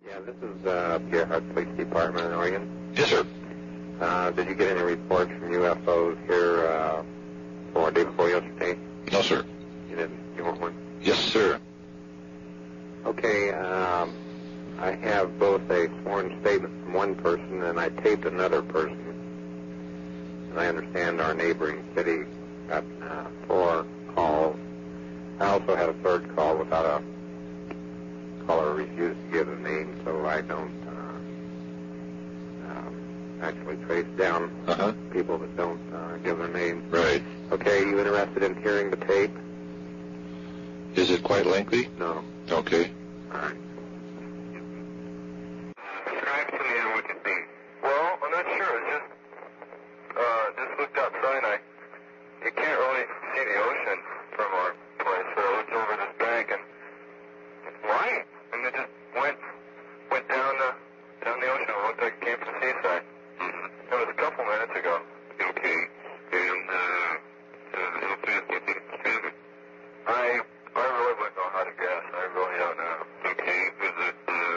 Yeah, this is Pierre Hart Police Department in Oregon. Yes, sir. Did you get any reports from UFOs here for day before yesterday? No, sir. You didn't? You want one? Yes, sir. Okay, I have both a sworn statement from one person and I taped another person. And I understand our neighboring city got 4 calls. I also had a third call without a caller refused to give a name, so I don't actually trace down people that don't give their name. Right. Okay, you interested in hearing the tape? Is it quite lengthy? No. Okay. All right. Describe to me what you see. Well, I'm not sure. It's just looked outside and you can't really see the ocean from our place. So I looked over this bank and it's light. And it just went down the ocean. It looked like it came from the seaside. It was a couple minutes ago. Okay. And how fast do you think it's traveling? I really wouldn't know how to guess. I really don't know. Okay. Does it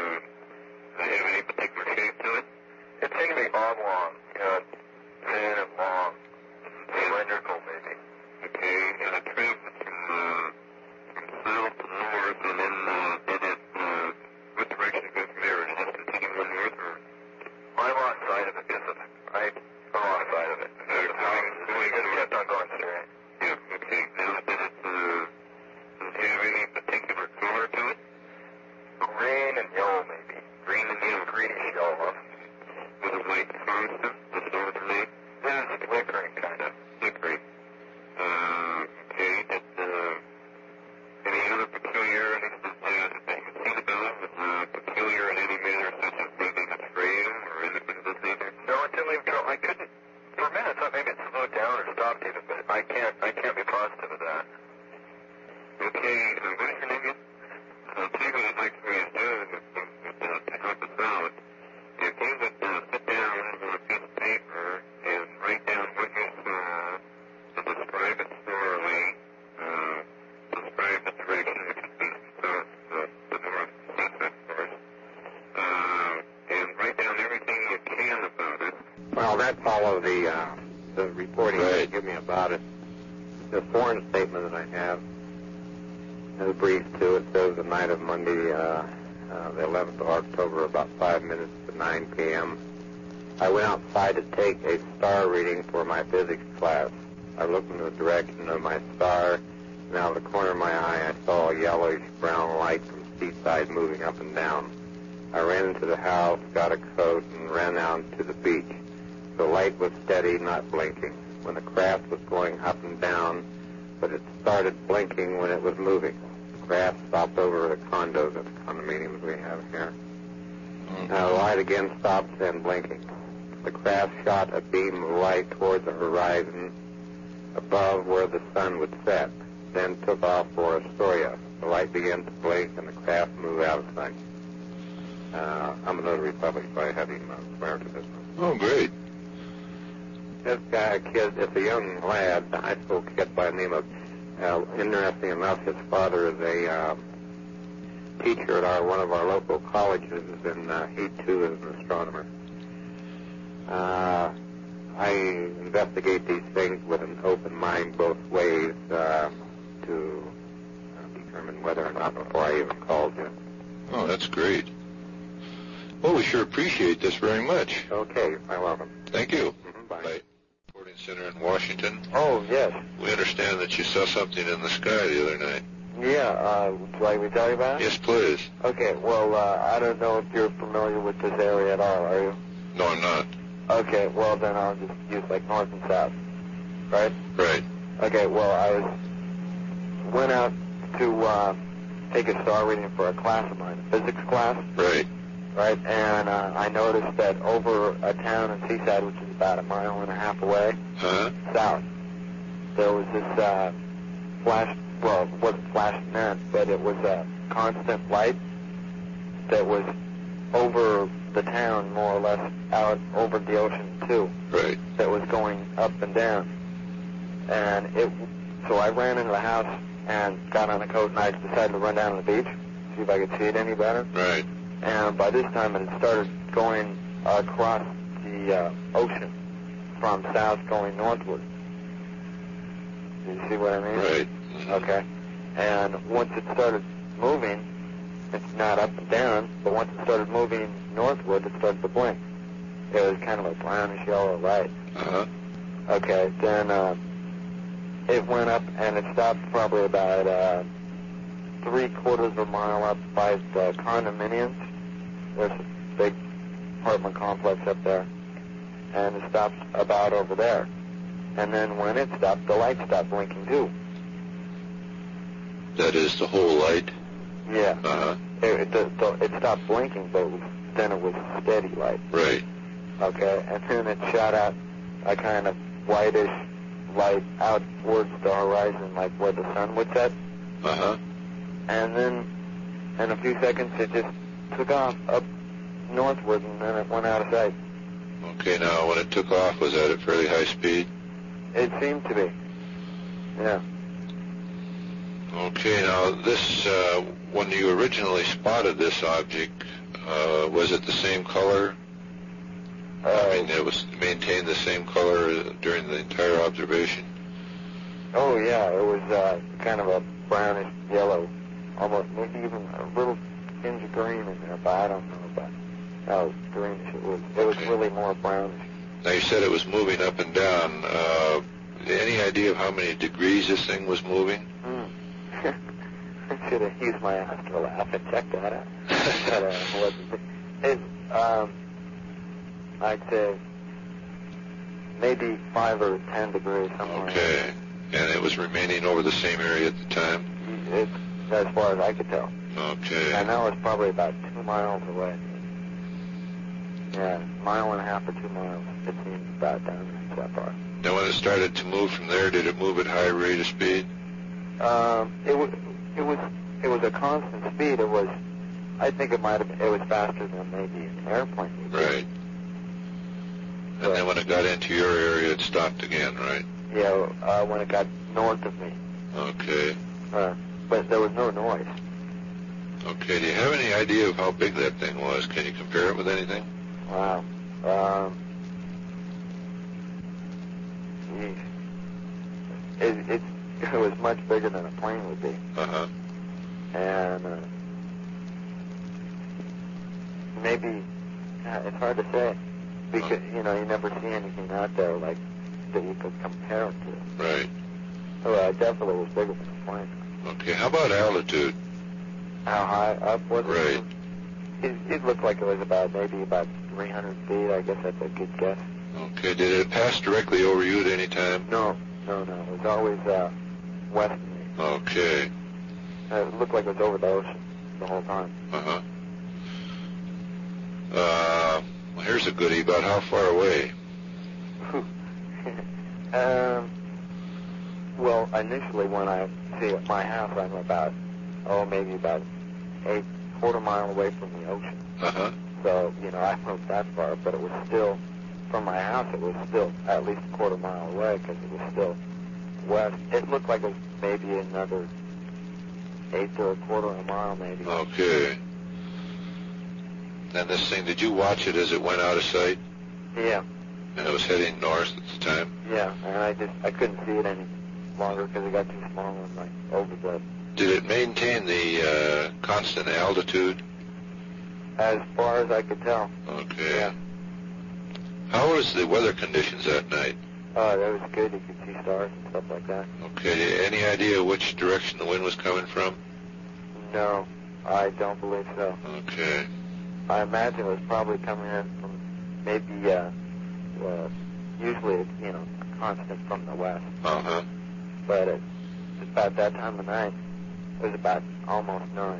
have any particular shape to it? It seemed to be oblong, thin and long. Cylindrical, maybe. Okay. And it travels from south to north, and then what direction it goes from there? Is it just continuing north, or? I lost sight of it. I lost sight of it. It just kept on going straight. Yeah. Okay. Now, does it have any particular color to it? Green and yellow, maybe. Green and yellow. Greenish yellow. With a white constant, the northern light? It is flickering, kind of. Flickering. Okay. Any other peculiarities that you can see about peculiar in any manner, such as leaving a trail or anything of this nature? No, it didn't leave a trail. I couldn't. For a minute, I thought maybe it slowed down or stopped even, but I can't be positive of that. Okay. What is your name again? I'll tell you what I'd like for you to do to help us out. If you would sit down on a piece of paper and write down what you saw, and describe it thoroughly, describe the direction it could be south, the north, seaside, of course, and write down everything you can about it. Well, that's all of the reporting they give me about it. The sworn statement that I have is brief, too. It says the night of Monday, the 11th of October, about 5 minutes to 9 p.m. I went outside to take a star reading for my physics class. I looked in the direction of my star, and out of the corner of my eye, I saw a yellowish-brown light from seaside moving up and down. I ran into the house, got a coat, and ran out to the beach. The light was steady, not blinking. When the craft was going up and down, but it started blinking when it was moving. The craft stopped over the condos at the condominiums we have here. The light again stopped, then blinking. The craft shot a beam of light toward the horizon above where the sun would set, then took off for Astoria. The light began to blink, and the craft moved out of sight. I'm a notary public, so I have him swear to this one. Oh, great. This guy, it's a young lad, a high school kid by the name of, interesting enough, his father is a teacher at one of our local colleges, and he too is an astronomer. I investigate these things with an open mind both ways to determine whether or not before I even called you. Oh, that's great. Well, we sure appreciate this very much. Okay, you're welcome. Thank you. Bye. Reporting Center in Washington. Oh, yes. We understand that you saw something in the sky the other night. Yeah, would you like me to tell you about it? Yes, please. Okay, well, I don't know if you're familiar with this area at all, are you? No, I'm not. Okay, well, then I'll just use, like, north and south, right? Right. Okay, well, I went out to take a star reading for a class of mine, a physics class. Right. Right, and I noticed that over a town in Seaside, which is about 1.5 miles away, south, there was this flash, well, it wasn't flashing then, but it was a constant light that was over the town, more or less, out over the ocean, too. Right. That was going up and down. And so I ran into the house and got on a coat, and I decided to run down to the beach, see if I could see it any better. Right. And by this time it had started going across the ocean from south going northward. Do you see what I mean? Right. Okay. And once it started moving, it's not up and down, but once it started moving northward, it started to blink. It was kind of a brownish yellow light. Uh-huh. Okay, then it went up and it stopped probably about 3/4 of a mile up by the condominiums. There's a big apartment complex up there. And it stopped about over there. And then when it stopped, the light stopped blinking too. That is the whole light? Yeah. Uh-huh. It stopped blinking, but then it was steady light. Right. Okay, and then it shot out a kind of whitish light out towards the horizon, like where the sun would set. Uh-huh. And then in a few seconds, it just took off up northward, and then it went out of sight. Okay, now when it took off, was that at fairly high speed? It seemed to be. Yeah. Okay, now this, when you originally spotted this object, was it the same color? I mean, it was maintained the same color during the entire observation? Oh, yeah, it was kind of a brownish yellow, almost maybe even a little tinge of green in there, but I don't know about how greenish it was. It was Okay. really more brownish. Now, you said it was moving up and down. Any idea of how many degrees this thing was moving? I should have used my astrolabe and checked that out. But I'd say maybe 5 or 10 degrees, somewhere. Okay. And it was remaining over the same area at the time? It's as far as I could tell. Okay. I know it's probably about 2 miles away. Yeah, 1.5 or 2 miles. It seems about down that far. Now, when it started to move from there, did it move at high rate of speed? It was a constant speed. It was, I think it was faster than maybe an airplane would be. Right. And then when it got into your area, it stopped again, right? Yeah, when it got north of me. Okay. But there was no noise. Okay, do you have any idea of how big that thing was? Can you compare it with anything? Wow. Geez. It was much bigger than a plane would be. Uh-huh. And maybe, it's hard to say, because, you never see anything out there like that you could compare it to. Right. Well, it definitely was bigger than a plane. Okay, how about altitude? How high up was it? Right. It looked like it was maybe about 300 feet. I guess that's a good guess. Okay, did it pass directly over you at any time? No. It was always west of me. Okay. It looked like it was over the ocean the whole time. Uh-huh. Well, here's a goodie. About how far away? Well, initially when I see at my house, I'm maybe about 1/4 mile away from the ocean. Uh-huh. So, I moved that far, but it was still, from my house, it was still at least 1/4 mile away because it was still west. It looked like it was maybe another 1/8 to 1/4 of a mile, maybe. Okay. And this thing, did you watch it as it went out of sight? Yeah. And it was heading north at the time? Yeah, and I couldn't see it any longer because it got too small and over the. Did it maintain the constant altitude? As far as I could tell. Okay. Yeah. How was the weather conditions that night? That was good. You could see stars and stuff like that. Okay. Any idea which direction the wind was coming from? No, I don't believe so. Okay. I imagine it was probably coming in from maybe, usually it's, constant from the west. Uh-huh. But at about that time of night, it was about almost 9.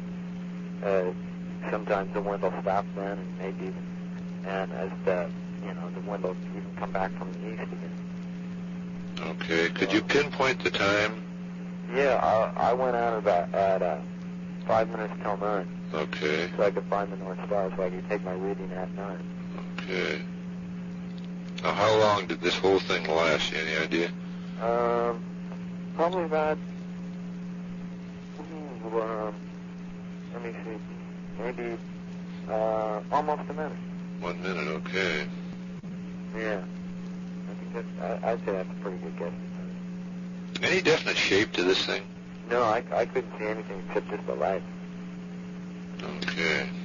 Sometimes the wind will stop then, and maybe even, and as the wind will even come back from the east again. Okay. Could you pinpoint the time? Yeah, I went out at 5 minutes till 9. Okay. So I could find the North Star, so I could take my reading at 9. Okay. Now, how long did this whole thing last? Any idea? Probably about, let me see, maybe Almost a minute. 1 minute, okay. Yeah. I think I'd say that's a pretty good guess. Any definite shape to this thing? No, I couldn't see anything except just the light. Okay.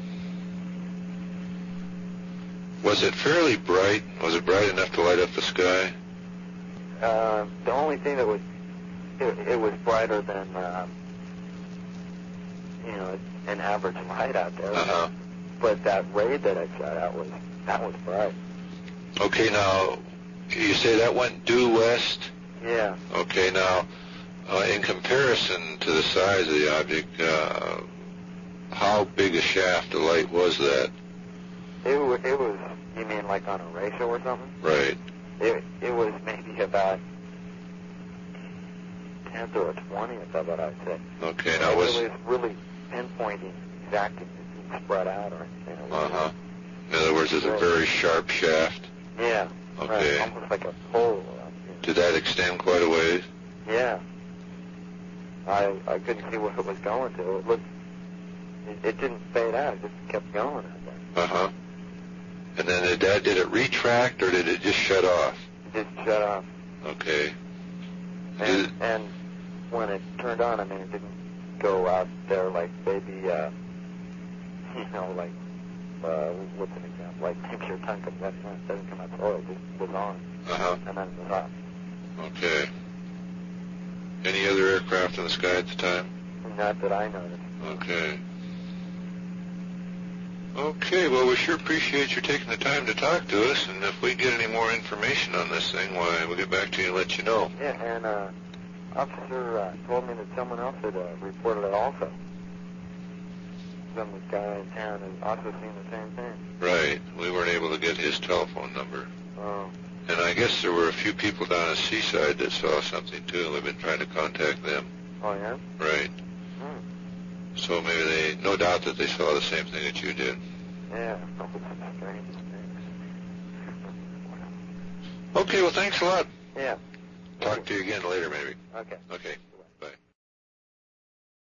Was it fairly bright? Was it bright enough to light up the sky? The only thing that it was brighter than, an average light out there. Uh-huh. But that ray that I shot out that was bright. Okay, now, you say that went due west? Yeah. Okay, now, in comparison to the size of the object, how big a shaft of light was that? It was, you mean like on a ratio or something? Right. It was maybe about 10th or a 20th of it, I'd say. Okay, now it was really pinpointing exactly if it spread out or anything. Uh-huh. In other words, it's a very sharp shaft? Yeah. Okay. Right, almost like a pole. Did that extend quite a ways? Yeah. I couldn't see where it was going to. It didn't fade out. It just kept going out there. Uh-huh. And then did it retract, or did it just shut off? It just shut off. Okay. And when it turned on, I mean, it didn't go out there like maybe, like, what's an example? Like, take your tongue comes out, it doesn't come out slow. It just was on. Uh-huh. And then it was off. Okay. Any other aircraft in the sky at the time? Not that I noticed. Okay. Okay, well, we sure appreciate you taking the time to talk to us, and if we get any more information on this thing, why, we'll get back to you and let you know. Yeah, and officer told me that someone else had reported it also. Some guy in town had also seen the same thing. Right. We weren't able to get his telephone number. Oh. And I guess there were a few people down at Seaside that saw something, too, and we've been trying to contact them. Oh, yeah? Right. So maybe no doubt that they saw the same thing that you did. Yeah. Strange things. Okay, well, thanks a lot. Yeah. Talk to you again later, maybe. Okay. Okay.